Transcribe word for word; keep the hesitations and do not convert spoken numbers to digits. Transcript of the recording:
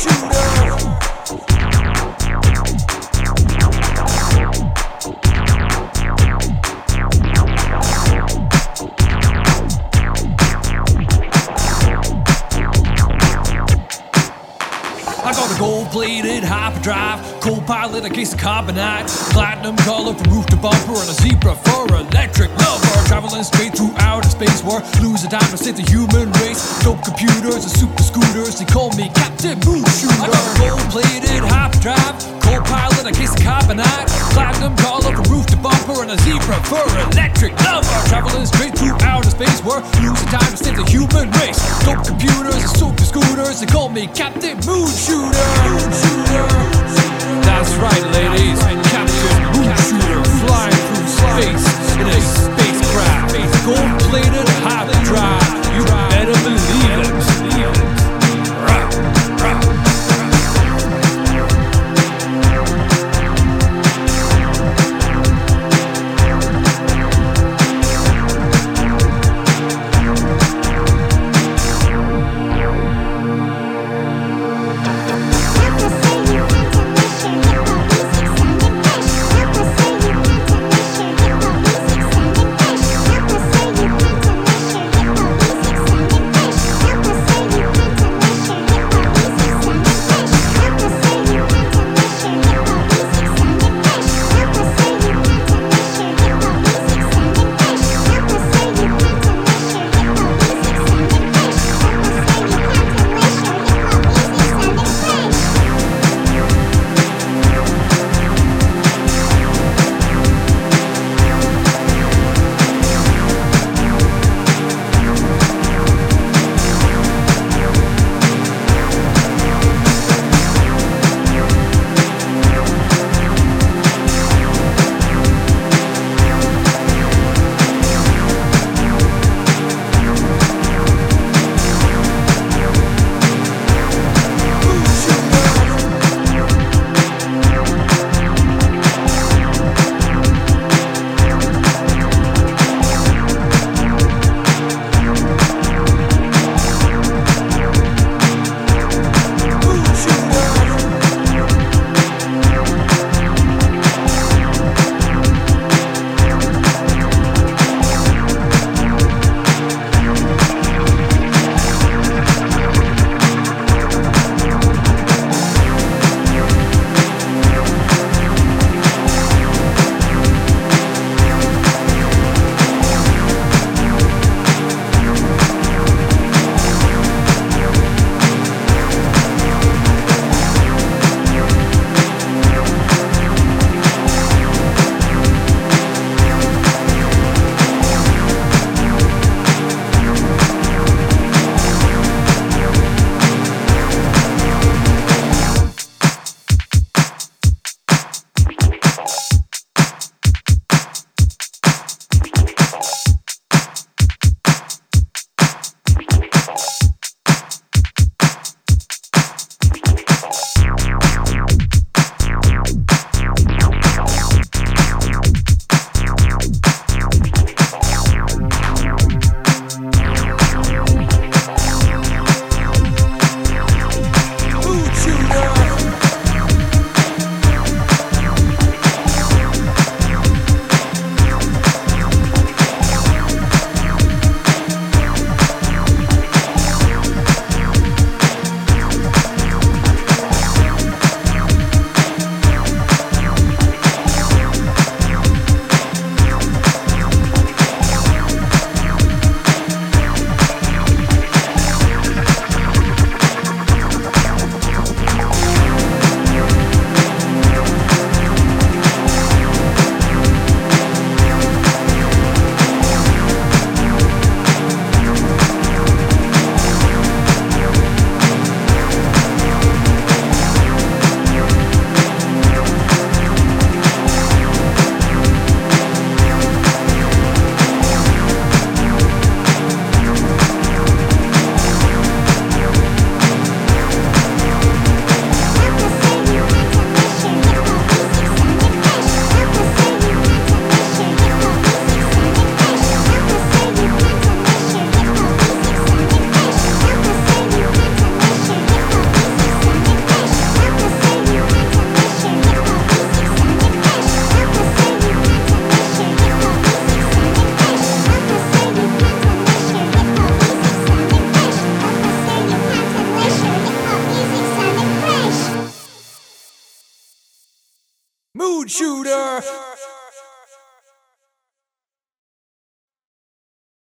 Gold-plated hyperdrive, co-pilot a case of carbonite, platinum color from roof to bumper, and a zebra for electric lover. Traveling straight through outer space, we're losing time to save the human race. Dope computers and super scooters, they call me Captain Moon Shooter. I got a gold-plated hyperdrive, co-pilot a case of carbonite, platinum color from roof to bumper, and a zebra for electric lover. Traveling straight through outer space, we're losing time to save the human race. Dope computers and super scooters, they call me Captain Moon Shooter. Moon Shooter. That's right, ladies. Captain Moon Shooter, flying through space in a spacecraft, gold-plated hyperdrive. You better believe it. Rah, rah. People say you can't unless your hip hop music's sounding Food shooter.